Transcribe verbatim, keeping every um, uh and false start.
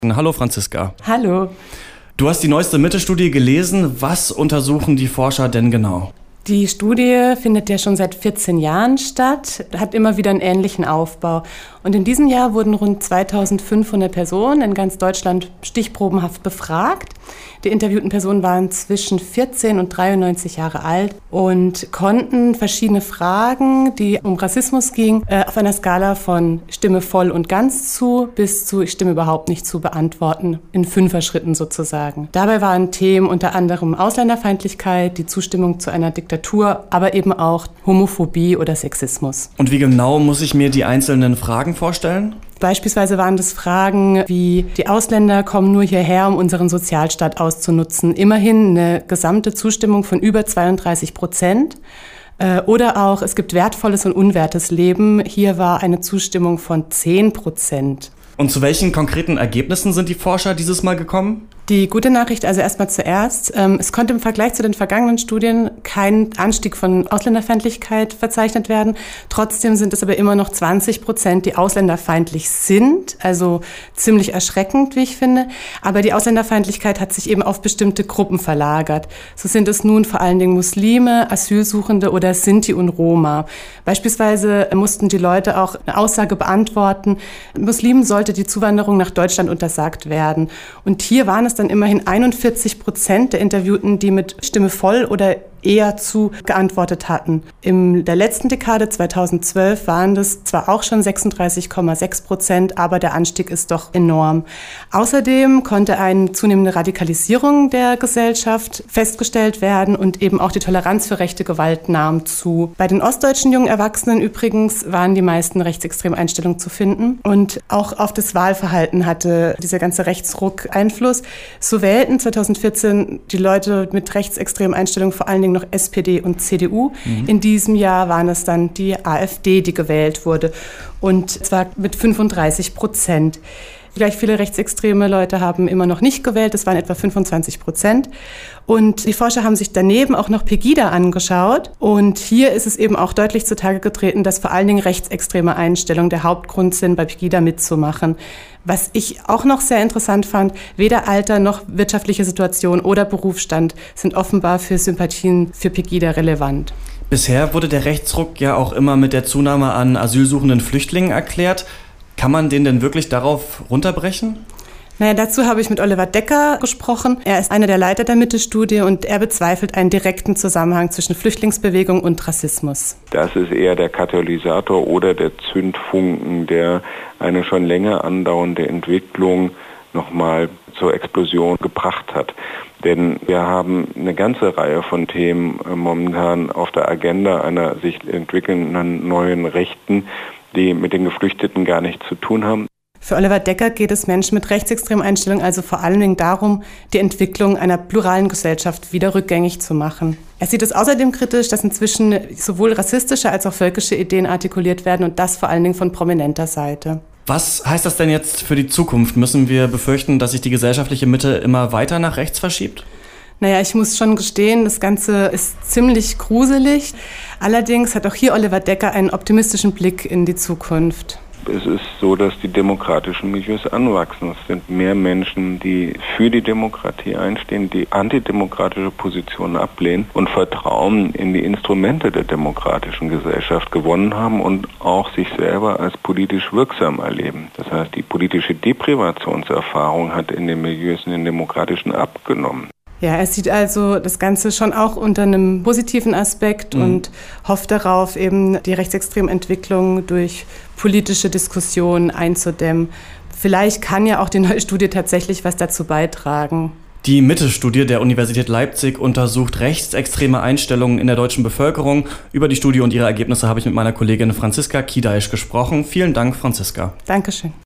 Hallo Franziska. Hallo. Du hast die neueste Mitte-Studie gelesen. Was untersuchen die Forscher denn genau? Die Studie findet ja schon seit vierzehn Jahren statt, hat immer wieder einen ähnlichen Aufbau. Und in diesem Jahr wurden rund zweitausendfünfhundert Personen in ganz Deutschland stichprobenhaft befragt. Die interviewten Personen waren zwischen vierzehn und dreiundneunzig Jahre alt und konnten verschiedene Fragen, die um Rassismus gingen, auf einer Skala von Stimme voll und ganz zu bis zu Ich stimme überhaupt nicht zu beantworten, in Fünfer-Schritten sozusagen. Dabei waren Themen unter anderem Ausländerfeindlichkeit, die Zustimmung zu einer Diktatur, aber eben auch Homophobie oder Sexismus. Und wie genau muss ich mir die einzelnen Fragen vorstellen? Beispielsweise waren das Fragen wie, die Ausländer kommen nur hierher, um unseren Sozialstaat auszunutzen. Immerhin eine gesamte Zustimmung von über zweiunddreißig Prozent. Oder auch, es gibt wertvolles und unwertes Leben. Hier war eine Zustimmung von zehn Prozent. Und zu welchen konkreten Ergebnissen sind die Forscher dieses Mal gekommen? Die gute Nachricht also erstmal zuerst. Es konnte im Vergleich zu den vergangenen Studien kein Anstieg von Ausländerfeindlichkeit verzeichnet werden. Trotzdem sind es aber immer noch zwanzig Prozent, die ausländerfeindlich sind. Also ziemlich erschreckend, wie ich finde. Aber die Ausländerfeindlichkeit hat sich eben auf bestimmte Gruppen verlagert. So sind es nun vor allen Dingen Muslime, Asylsuchende oder Sinti und Roma. Beispielsweise mussten die Leute auch eine Aussage beantworten, Muslimen sollte die Zuwanderung nach Deutschland untersagt werden. Und hier waren es dann immerhin einundvierzig Prozent der Interviewten, die mit Stimme voll oder eher zu geantwortet hatten. In der letzten Dekade zweitausendzwölf waren das zwar auch schon sechsunddreißig Komma sechs Prozent, aber der Anstieg ist doch enorm. Außerdem konnte eine zunehmende Radikalisierung der Gesellschaft festgestellt werden und eben auch die Toleranz für rechte Gewalt nahm zu. Bei den ostdeutschen jungen Erwachsenen übrigens waren die meisten rechtsextreme Einstellungen zu finden und auch auf das Wahlverhalten hatte dieser ganze Rechtsruck Einfluss. So wählten zweitausendvierzehn die Leute mit rechtsextremen Einstellungen vor allen Dingen noch S P D und C D U. Mhm. In diesem Jahr waren es dann die AfD, die gewählt wurde. Und zwar mit fünfunddreißig Prozent. Gleich viele rechtsextreme Leute haben immer noch nicht gewählt, das waren etwa fünfundzwanzig Prozent. Und die Forscher haben sich daneben auch noch Pegida angeschaut. Und hier ist es eben auch deutlich zutage getreten, dass vor allen Dingen rechtsextreme Einstellungen der Hauptgrund sind, bei Pegida mitzumachen. Was ich auch noch sehr interessant fand, weder Alter noch wirtschaftliche Situation oder Berufsstand sind offenbar für Sympathien für Pegida relevant. Bisher wurde der Rechtsruck ja auch immer mit der Zunahme an asylsuchenden Flüchtlingen erklärt. Kann man den denn wirklich darauf runterbrechen? Naja, dazu habe ich mit Oliver Decker gesprochen. Er ist einer der Leiter der Mitte-Studie und er bezweifelt einen direkten Zusammenhang zwischen Flüchtlingsbewegung und Rassismus. Das ist eher der Katalysator oder der Zündfunken, der eine schon länger andauernde Entwicklung nochmal zur Explosion gebracht hat. Denn wir haben eine ganze Reihe von Themen momentan auf der Agenda einer sich entwickelnden neuen Rechten, die mit den Geflüchteten gar nichts zu tun haben. Für Oliver Decker geht es Menschen mit rechtsextremen Einstellungen also vor allen Dingen darum, die Entwicklung einer pluralen Gesellschaft wieder rückgängig zu machen. Er sieht es außerdem kritisch, dass inzwischen sowohl rassistische als auch völkische Ideen artikuliert werden und das vor allen Dingen von prominenter Seite. Was heißt das denn jetzt für die Zukunft? Müssen wir befürchten, dass sich die gesellschaftliche Mitte immer weiter nach rechts verschiebt? Naja, ich muss schon gestehen, das Ganze ist ziemlich gruselig. Allerdings hat auch hier Oliver Decker einen optimistischen Blick in die Zukunft. Es ist so, dass die demokratischen Milieus anwachsen. Es sind mehr Menschen, die für die Demokratie einstehen, die antidemokratische Positionen ablehnen und Vertrauen in die Instrumente der demokratischen Gesellschaft gewonnen haben und auch sich selber als politisch wirksam erleben. Das heißt, die politische Deprivationserfahrung hat in den Milieus, in den demokratischen abgenommen. Ja, er sieht also das Ganze schon auch unter einem positiven Aspekt mhm. und hofft darauf, eben die rechtsextreme Entwicklung durch politische Diskussionen einzudämmen. Vielleicht kann ja auch die neue Studie tatsächlich was dazu beitragen. Die Mitte-Studie der Universität Leipzig untersucht rechtsextreme Einstellungen in der deutschen Bevölkerung. Über die Studie und ihre Ergebnisse habe ich mit meiner Kollegin Franziska Kidaisch gesprochen. Vielen Dank, Franziska. Dankeschön.